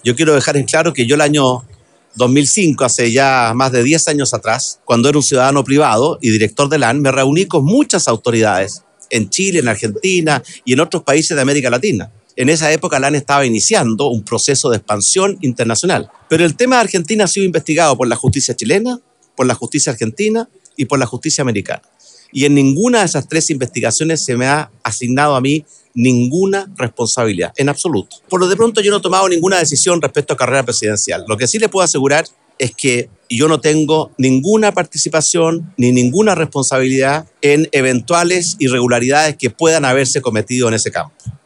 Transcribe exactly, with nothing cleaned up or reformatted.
Yo quiero dejar en claro que yo el año dos mil cinco, hace ya más de diez años atrás, cuando era un ciudadano privado y director de LAN, me reuní con muchas autoridades en Chile, en Argentina y en otros países de América Latina. En esa época LAN estaba iniciando un proceso de expansión internacional. Pero el tema de Argentina ha sido investigado por la justicia chilena, por la justicia argentina y por la justicia americana. Y en ninguna de esas tres investigaciones se me ha asignado a mí ninguna responsabilidad, en absoluto. Por lo de pronto yo no he tomado ninguna decisión respecto a carrera presidencial. Lo que sí le puedo asegurar es que yo no tengo ninguna participación ni ninguna responsabilidad en eventuales irregularidades que puedan haberse cometido en ese campo.